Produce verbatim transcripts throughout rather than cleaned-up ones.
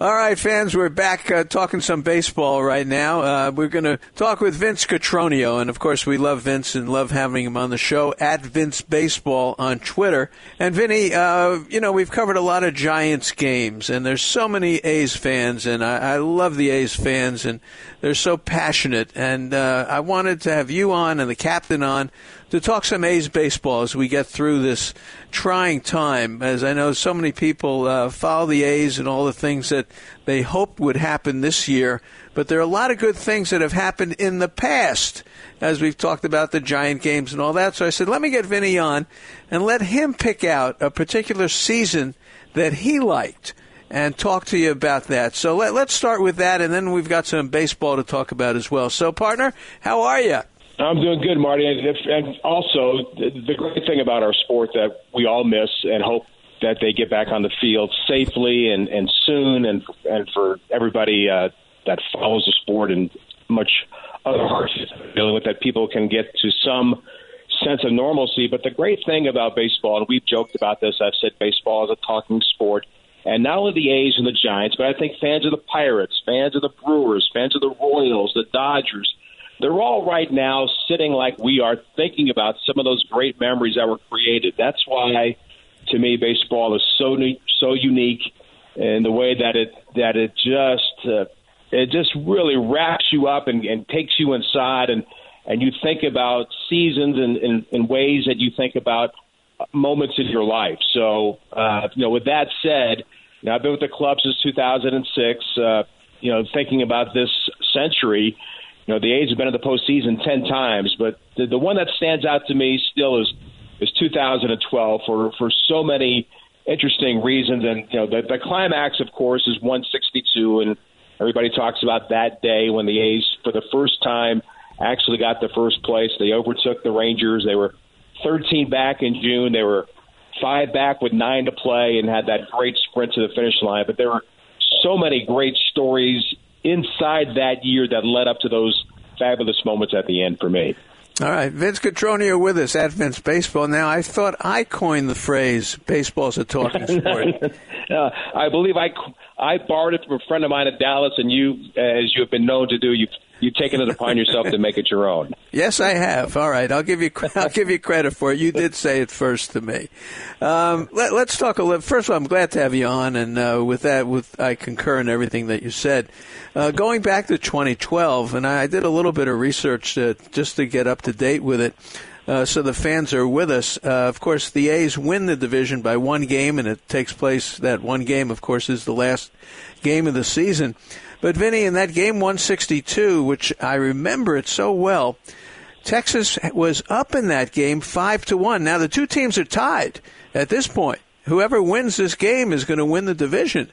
All right, fans, we're back uh, talking some baseball right now. Uh, we're going to talk with Vince Cotroneo, and of course we love Vince and love having him on the show, at Vince Baseball on Twitter. And Vinny, uh, you know, we've covered a lot of Giants games, and there's so many A's fans, and I, I love the A's fans, and they're so passionate. And uh, I wanted to have you on and the captain on to talk some A's baseball as we get through this trying time, as I know so many people uh, follow the A's and all the things that they hoped would happen this year. But there are a lot of good things that have happened in the past, as we've talked about the Giant games and all that. So I said, let me get Vinny on and let him pick out a particular season that he liked and talk to you about that. So let, let's start with that, and then we've got some baseball to talk about as well. So, partner, how are you? I'm doing good, Marty. And, if, and also, the great thing about our sport that we all miss and hope that they get back on the field safely and, and soon, and and for everybody uh, that follows the sport and much other hardships dealing with, that people can get to some sense of normalcy. But the great thing about baseball, and we've joked about this, I've said baseball is a talking sport, and not only the A's and the Giants, but I think fans of the Pirates, fans of the Brewers, fans of the Royals, the Dodgers, they're all right now sitting like we are, thinking about some of those great memories that were created. That's why, to me, baseball is so so unique in the way that it that it just uh, it just really wraps you up and, and takes you inside, and, and you think about seasons in, in, in ways that you think about moments in your life. So, uh, you know, with that said, you know, I've been with the club since two thousand six. Uh, you know, thinking about this century. You know, the A's have been in the postseason ten times, but the, the one that stands out to me still is is two thousand twelve for, for so many interesting reasons. And, you know, the, the climax, of course, is one sixty-two, and everybody talks about that day when the A's, for the first time, actually got the first place. They overtook the Rangers. They were thirteen back in June. They were five back with nine to play and had that great sprint to the finish line. But there were so many great stories inside that year that led up to those fabulous moments at the end for me. All right, Vince Cotroneo with us at Vince Baseball. Now, I thought I coined the phrase "baseball's a talking sport." uh, I believe I, I borrowed it from a friend of mine in Dallas, and you, as you have been known to do, you've you've taken it upon yourself to make it your own. Yes, I have. All right, I'll give you I'll give you credit for it. You did say it first to me. Um, let, let's talk a little. First of all, I'm glad to have you on, and uh, with that, with I concur in everything that you said. Uh, going back to twenty twelve, and I did a little bit of research to, just to get up to date with it, uh, so the fans are with us. Uh, of course, the A's win the division by one game, and it takes place, that one game, of course, is the last game of the season. But, Vinny, in that game one sixty-two, which I remember it so well, Texas was up in that game five to one. Now, the two teams are tied at this point. Whoever wins this game is going to win the division.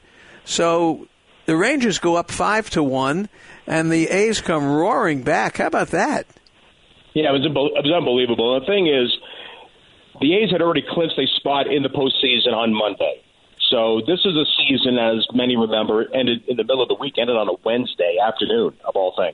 So the Rangers go up five to one, and the A's come roaring back. How about that? Yeah, it was, it was unbelievable. The thing is, the A's had already clinched a spot in the postseason on Monday. So this is a season, as many remember, ended in the middle of the week, ended on a Wednesday afternoon, of all things.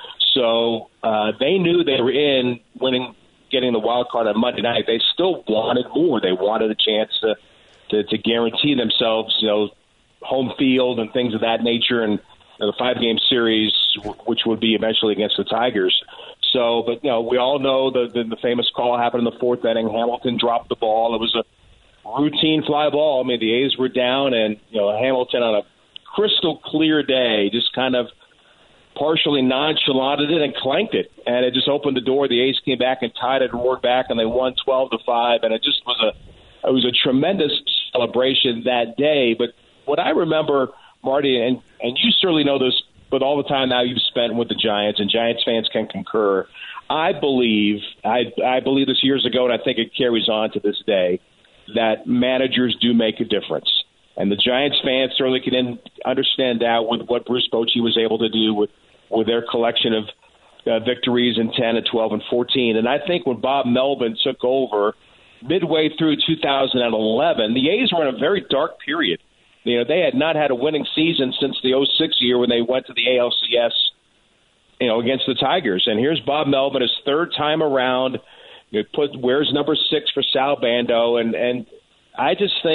So uh, they knew they were in, winning, getting the wild card on Monday night. They still wanted more. They wanted a chance to, to, to guarantee themselves, you know, home field and things of that nature, and you know, the five-game series, which would be eventually against the Tigers. So, but, you know, we all know the, the, the famous call happened in the fourth inning. Hamilton dropped the ball. It was a routine fly ball. I mean, the A's were down, and, you know, Hamilton on a crystal clear day just kind of partially nonchalanted it and clanked it. And it just opened the door. The A's came back and tied it and roared back, and they won twelve to five. And it just was a, it was a tremendous celebration that day. But what I remember, Marty, and, and you certainly know this, but all the time now you've spent with the Giants, and Giants fans can concur, I believe, I, I believe this years ago, and I think it carries on to this day, that managers do make a difference. And the Giants fans certainly can understand that with what Bruce Bochy was able to do with, with their collection of uh, victories in ten and twelve and fourteen. And I think when Bob Melvin took over midway through two thousand eleven, the A's were in a very dark period. You know, they had not had a winning season since the oh six year when they went to the A L C S, you know, against the Tigers. And here's Bob Melvin, his third time around. You know, put wears number six for Sal Bando, and and I just think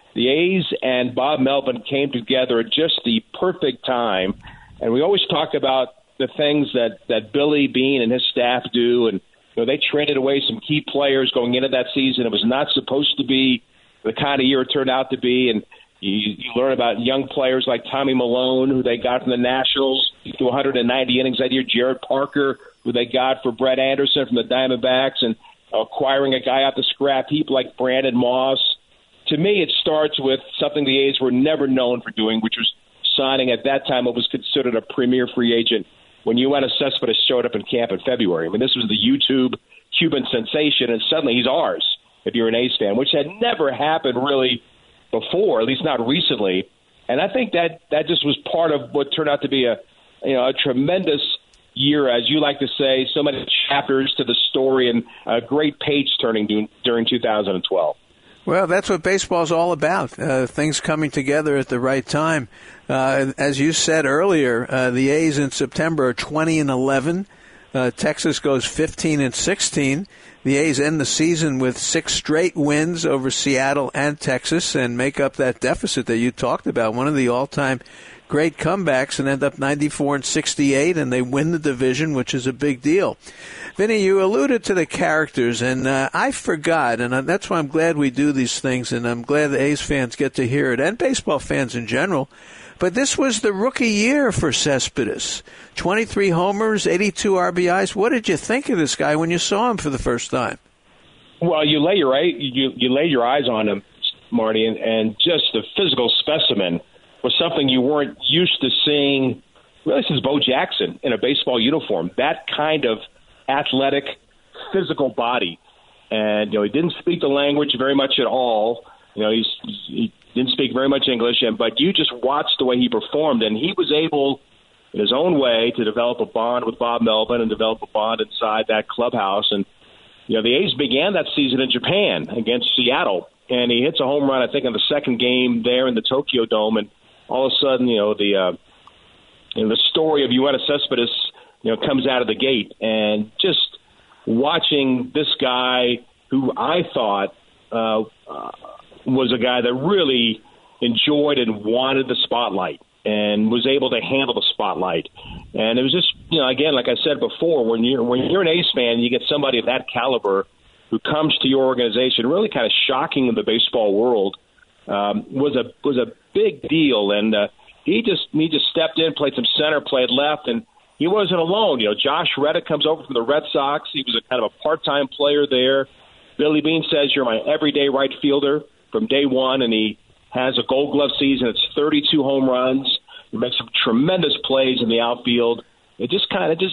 the A's and Bob Melvin came together at just the perfect time. And we always talk about the things that, that Billy Beane and his staff do. And you know, they traded away some key players going into that season. It was not supposed to be the kind of year it turned out to be. And you, you learn about young players like Tommy Malone, who they got from the Nationals to one hundred ninety innings that year, Jared Parker, who they got for Brett Anderson from the Diamondbacks, and acquiring a guy out the scrap heap like Brandon Moss. To me, it starts with something the A's were never known for doing, which was signing at that time what was considered a premier free agent when Yoenis Cespedes showed up in camp in February. I mean, this was the YouTube Cuban sensation, and suddenly he's ours if you're an A's fan, which had never happened really before, at least not recently. And I think that that just was part of what turned out to be a, you know, a tremendous year, as you like to say, so many chapters to the story and a great page-turning during, during two thousand twelve. Well, that's what baseball's all about, uh, things coming together at the right time. Uh, as you said earlier, uh, the A's in September are twenty and eleven. Uh, Texas goes fifteen and sixteen. The A's end the season with six straight wins over Seattle and Texas and make up that deficit that you talked about, one of the all-time great comebacks, and end up ninety-four and sixty-eight, and they win the division, which is a big deal. Vinny, you alluded to the characters, and uh, I forgot, and that's why I'm glad we do these things, and I'm glad the A's fans get to hear it, and baseball fans in general. But this was the rookie year for Cespedes. twenty-three homers, eighty-two R B Is. What did you think of this guy when you saw him for the first time? Well, you lay your you you lay your eyes on him, Marty, and, and just the physical specimen was something you weren't used to seeing really since Bo Jackson in a baseball uniform. That kind of athletic, physical body. And, you know, he didn't speak the language very much at all. You know, he's, he didn't speak very much English, and but you just watched the way he performed, and he was able, in his own way, to develop a bond with Bob Melvin and develop a bond inside that clubhouse. And, you know, the A's began that season in Japan against Seattle, and he hits a home run, I think, in the second game there in the Tokyo Dome, and all of a sudden, you know, the uh, you know, the story of Yoenis Cespedes, you know, comes out of the gate. And just watching this guy who I thought uh, uh, was a guy that really enjoyed and wanted the spotlight and was able to handle the spotlight. And it was just, you know, again, like I said before, when you're, when you're an A's fan, you get somebody of that caliber who comes to your organization, really kind of shocking in the baseball world. Um, was a was a big deal, and uh, he just he just stepped in, played some center, played left, and he wasn't alone. You know, Josh Reddick comes over from the Red Sox. He was a kind of a part-time player there. Billy Beane says, "You're my everyday right fielder from day one," and he has a Gold Glove season. It's thirty-two home runs. He makes some tremendous plays in the outfield. It just kind of just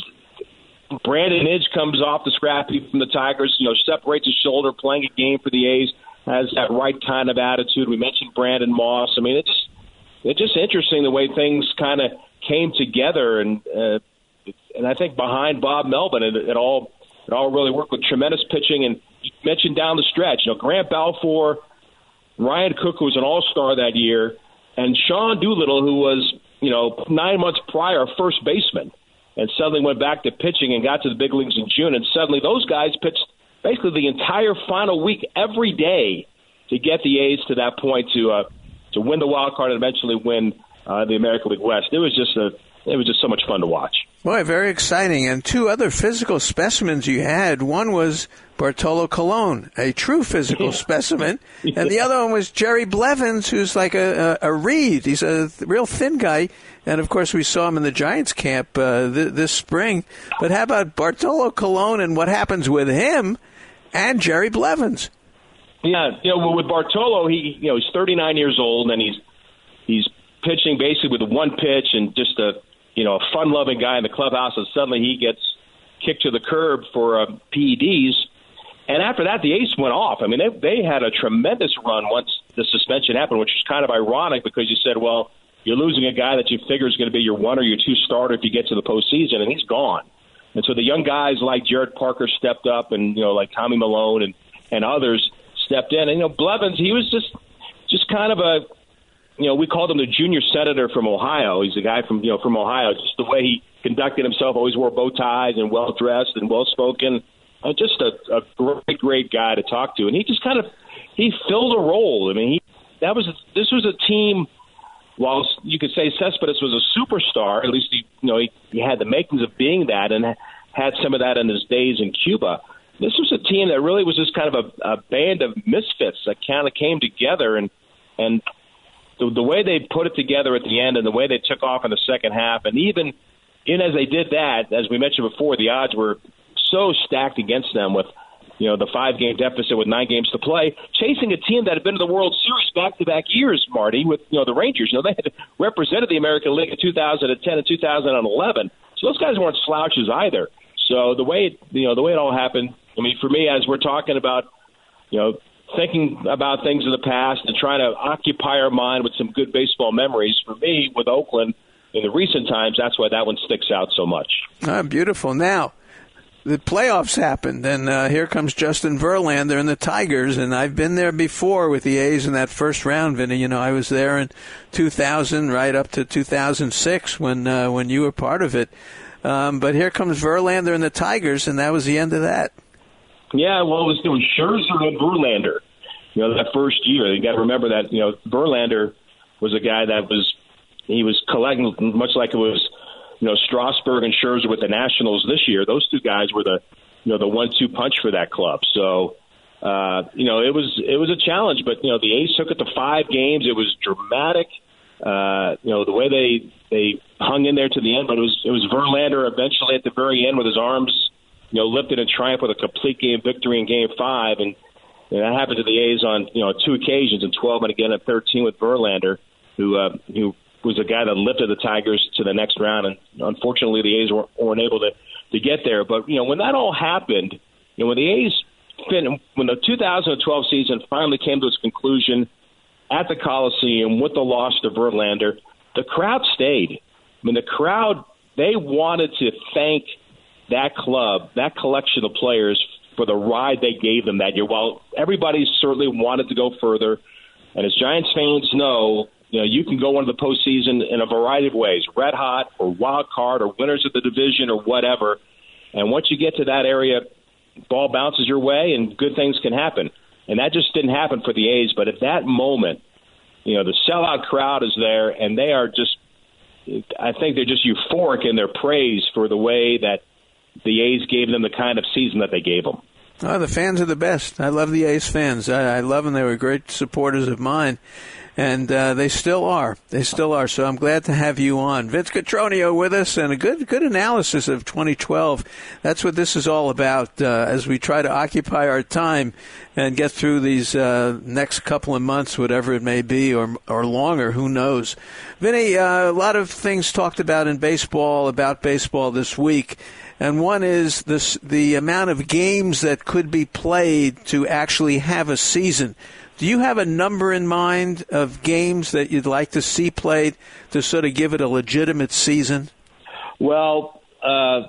Brandon Idge comes off the scrap heap from the Tigers. You know, separates his shoulder, playing a game for the A's. Has that right kind of attitude. We mentioned Brandon Moss. I mean, it's it's just interesting the way things kind of came together, and uh, and I think behind Bob Melvin, it, it all it all really worked with tremendous pitching. And you mentioned down the stretch, you know, Grant Balfour, Ryan Cook, who was an All-Star that year, and Sean Doolittle, who was, you know, nine months prior a first baseman, and suddenly went back to pitching and got to the big leagues in June, and suddenly those guys pitched basically the entire final week every day to get the A's to that point to uh, to win the wild card and eventually win uh, the American League West. It was just a it was just so much fun to watch. Boy, very exciting. And two other physical specimens you had. One was Bartolo Colon, a true physical specimen, and the other one was Jerry Blevins, who's like a, a, a reed. He's a real thin guy, and of course we saw him in the Giants camp uh, th- this spring. But how about Bartolo Colon and what happens with him and Jerry Blevins? Yeah, you know, with Bartolo, he you know he's thirty-nine years old, and he's he's pitching basically with one pitch and just a you know a fun-loving guy in the clubhouse, and suddenly he gets kicked to the curb for uh, P E Ds. And after that, the A's went off. I mean, they they had a tremendous run once the suspension happened, which was kind of ironic because you said, well, you're losing a guy that you figure is going to be your one or your two starter if you get to the postseason, and he's gone. And so the young guys like Jared Parker stepped up, and you know like Tommy Malone and, and others stepped in. And you know Blevins, he was just just kind of a you know we called him the junior senator from Ohio. He's a guy from you know from Ohio. Just the way he conducted himself, always wore bow ties and well dressed and well spoken. Uh, just a, a great, great guy to talk to. And he just kind of, he filled a role. I mean, he, that was this was a team. While you could say Cespedes was a superstar, at least he, you know he, he had the makings of being that, and had some of that in his days in Cuba. This was a team that really was just kind of a, a band of misfits that kind of came together, and and the, the way they put it together at the end, and the way they took off in the second half, and even in as they did that, as we mentioned before, the odds were so stacked against them with, you know, the five-game deficit with nine games to play, chasing a team that had been to the World Series back-to-back years, Marty, with, you know, the Rangers. You know, they had represented the American League in two thousand ten and two thousand eleven. So those guys weren't slouches either. So the way, it, you know, the way it all happened, I mean, for me, as we're talking about, you know, thinking about things in the past and trying to occupy our mind with some good baseball memories, for me, with Oakland in the recent times, that's why that one sticks out so much. Ah, beautiful. Now, the playoffs happened, and uh, here comes Justin Verlander and the Tigers, and I've been there before with the A's in that first round, Vinny. You know, I was there in two thousand, right up to two thousand six when uh, when you were part of it. Um, but here comes Verlander and the Tigers, and that was the end of that. Yeah, well, it was, it was Scherzer and Verlander. You know, that first year, you got to remember that. You know, Verlander was a guy that was he was collecting, much like it was, you know, Strasburg and Scherzer with the Nationals this year. Those two guys were the, you know, the one-two punch for that club. So, uh, you know, it was it was a challenge, but you know, the A's took it to five games. It was dramatic. Uh, you know, the way they they hung in there to the end, but it was it was Verlander eventually at the very end with his arms, you know, lifted in triumph with a complete game victory in Game Five, and, and that happened to the A's on, you know, two occasions in twelve and again at thirteen with Verlander, who uh, who. was a guy that lifted the Tigers to the next round, and unfortunately the A's weren't, weren't able to, to get there. But, you know, when that all happened, you know, when the A's, when the two thousand twelve season finally came to its conclusion at the Coliseum with the loss to Verlander, the crowd stayed. I mean, the crowd, they wanted to thank that club, that collection of players, for the ride they gave them that year. While everybody certainly wanted to go further, and as Giants fans know, you know, you can go into the postseason in a variety of ways, red hot or wild card or winners of the division or whatever. And once you get to that area, ball bounces your way and good things can happen. And that just didn't happen for the A's. But at that moment, you know, the sellout crowd is there, and they are just, I think they're just euphoric in their praise for the way that the A's gave them the kind of season that they gave them. Oh, the fans are the best. I love the A's fans. I, I love them. They were great supporters of mine. And uh, they still are. They still are. So I'm glad to have you on. Vince Cotroneo with us, and a good good analysis of twenty twelve. That's what this is all about, uh, as we try to occupy our time and get through these uh, next couple of months, whatever it may be, or or longer. Who knows? Vinny, uh, a lot of things talked about in baseball, about baseball this week. And one is this, the amount of games that could be played to actually have a season. Do you have a number in mind of games that you'd like to see played to sort of give it a legitimate season? Well, uh,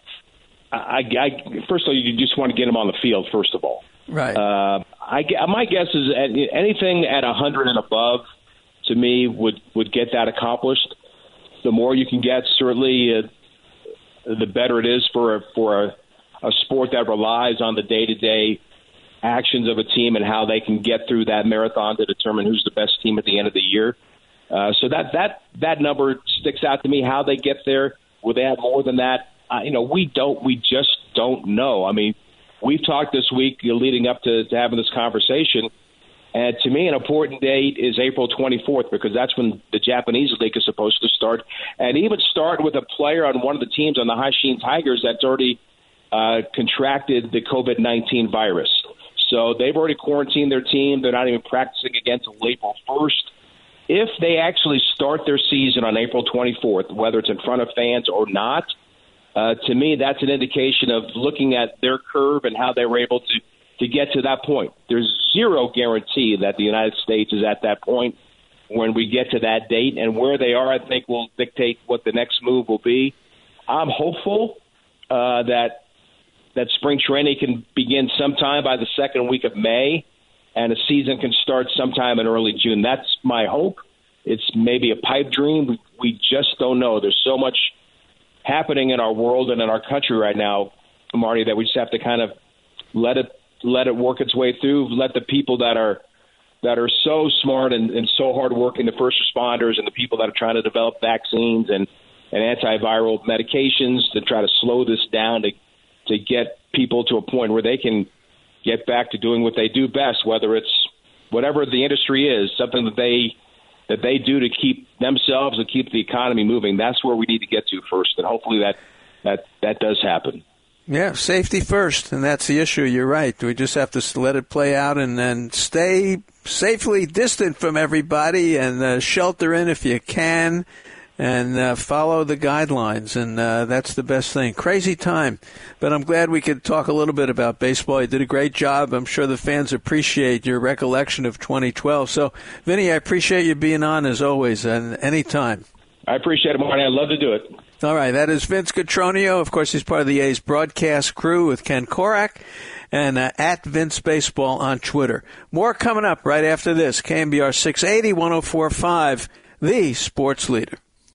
I, I, first of all, you just want to get them on the field, first of all. Right. Uh, I, my guess is anything at one hundred and above, to me, would, would get that accomplished. The more you can get, certainly, uh, the better it is for, for a, a sport that relies on the day-to-day actions of a team and how they can get through that marathon to determine who's the best team at the end of the year. Uh, so that that that number sticks out to me. How they get there, will they have more than that? Uh, you know, we don't. We just don't know. I mean, we've talked this week leading up to, to having this conversation, and to me, an important date is April twenty-fourth because that's when the Japanese League is supposed to start, and even start with a player on one of the teams on the Hanshin Tigers that's already uh, contracted the COVID nineteen virus. So they've already quarantined their team. They're not even practicing again until April first. If they actually start their season on April twenty-fourth, whether it's in front of fans or not, uh, to me, that's an indication of looking at their curve and how they were able to, to get to that point. There's zero guarantee that the United States is at that point when we get to that date. And where they are, I think, will dictate what the next move will be. I'm hopeful uh, that that spring training can begin sometime by the second week of May, and a season can start sometime in early June. That's my hope. It's maybe a pipe dream. We, we just don't know. There's so much happening in our world and in our country right now, Marty, that we just have to kind of let it let it work its way through, let the people that are that are so smart and, and so hardworking, the first responders and the people that are trying to develop vaccines and, and antiviral medications to try to slow this down to to get people to a point where they can get back to doing what they do best, whether it's whatever the industry is, something that they that they do to keep themselves and keep the economy moving. That's where we need to get to first, and hopefully that that, that does happen. Yeah, safety first, and that's the issue. You're right. We just have to let it play out and then stay safely distant from everybody and uh, shelter in if you can and uh, follow the guidelines, and uh, that's the best thing. Crazy time, but I'm glad we could talk a little bit about baseball. You did a great job. I'm sure the fans appreciate your recollection of twenty twelve. So, Vinny, I appreciate you being on as always and anytime. I appreciate it, Marty. I'd love to do it. All right, that is Vince Cotroneo. Of course, he's part of the A's broadcast crew with Ken Korak and uh, at Vince Baseball on Twitter. More coming up right after this. K M B R six eighty, one oh four point five, the sports leader.